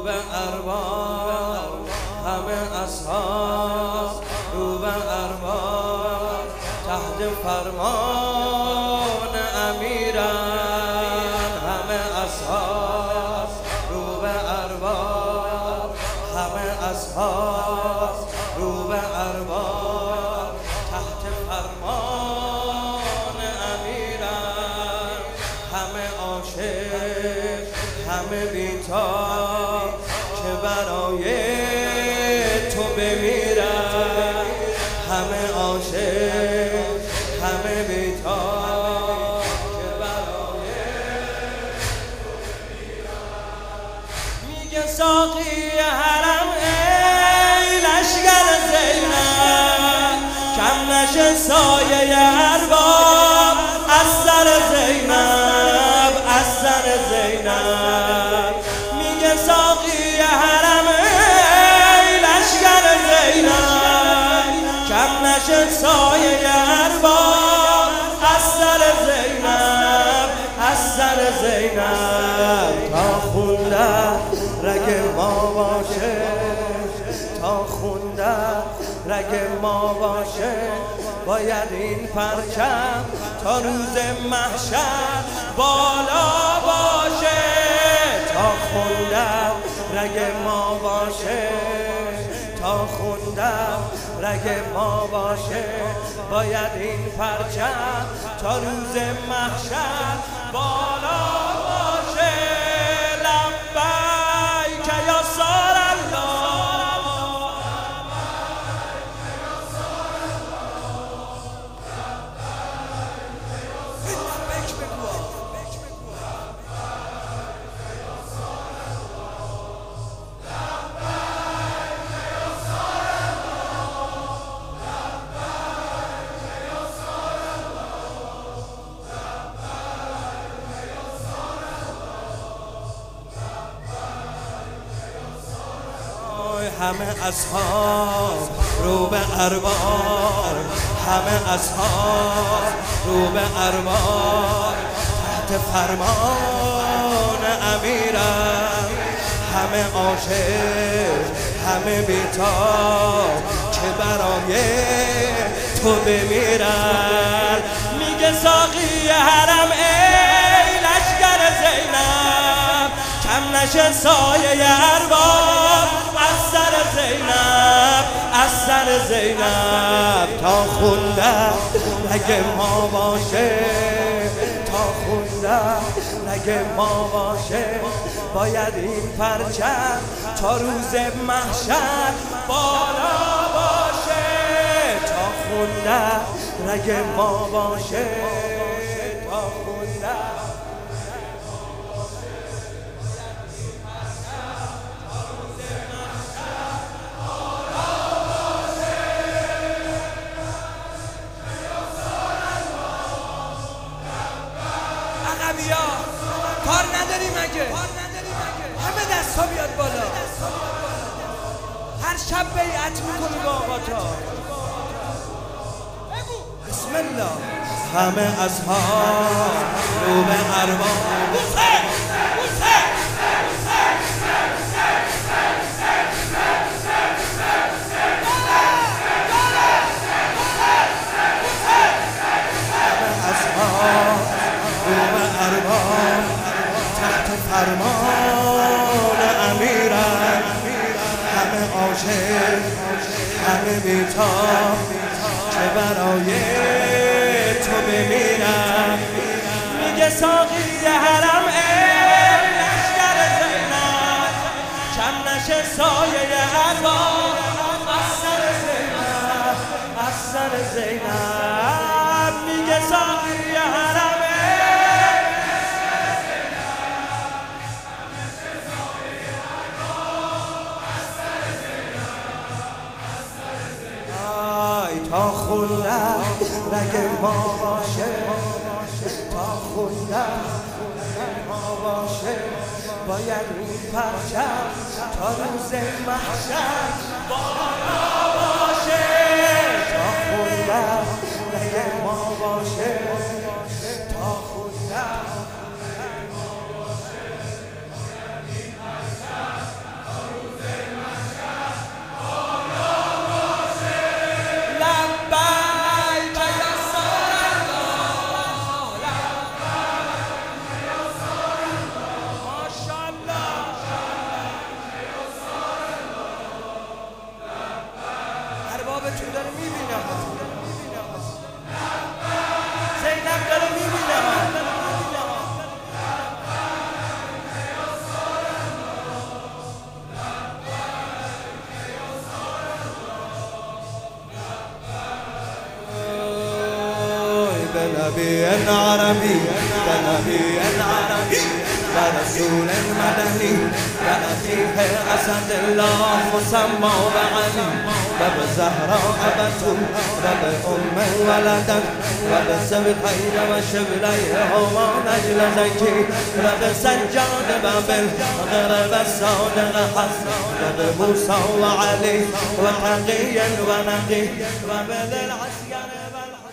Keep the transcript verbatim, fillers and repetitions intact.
به ارباب همه اصحاب رو به ارباب تحت فرمان امیرن همه اصحاب رو به ارباب همه اصحاب رو به ارباب تحت فرمان امیرن همه عاشق همه بیتاب که برای تو بمیرن همه عاشق همه بیتاب که برای تو بمیرن میگه ساقی حرم ای لشگر زینب کم نشه سایه ارباب از سر زینب از سر زینب میگه ساقی حرم ای لشگر زینب کم نشه سایه ارباب از سر زینب از سر زینب تا خونده رگ ما باشه تا خونده رگ ما باشه باید این پرچم تا روز محشر بالا باشه تا خوندم رگ ما باشه تا خوندم رگ ما باشه باید این پرچم تا روز محشر بالا باشه لبیک یا سار الله همه اصحاب رو به ارباب همه اصحاب رو به ارباب تحت فرمان امیرم همه عاشق همه بیتاب که برای تو بمیرن میگه ساقی حرم ای لشگر زینب کم نشه سایه ارباب از سر زینب از سر زینب تا خونده رگ ما باشه تا خونده رگ ما باشه باید این پرچم تا روز محشر بالا باشه تا خونده رگ ما باشه تا خونده کار نداری مگه همه دست ها بیاد بالا هر شب بیعت میکنی با آقا تا بسم الله همه اصحاب رو به ارباب فرمان امیرم همه عاشق همه بیتاب که برای تو بمیرم میگه ساقی حرم ای لشگر زینب کم نشه سایه ارباب از سر زینب از سر زینب میگه ساقی حرم تا خونده رگ ما باشه تا خونده رگ ما باشه باید این پرچم تا روز محشر بالا باشه تا خونده رگ ما باشه تا خونده نبي عربي كنبي عربي كرسول مدني كأخيه أسد الله مسمى بعلي باب الزهراء أبته باب أم ولدت باب السبقين وشبليهما نجل زكي باب السجاد باب الغرب السود حسن باب موسى وعلي وتقيا ونقي باب ذي العسكر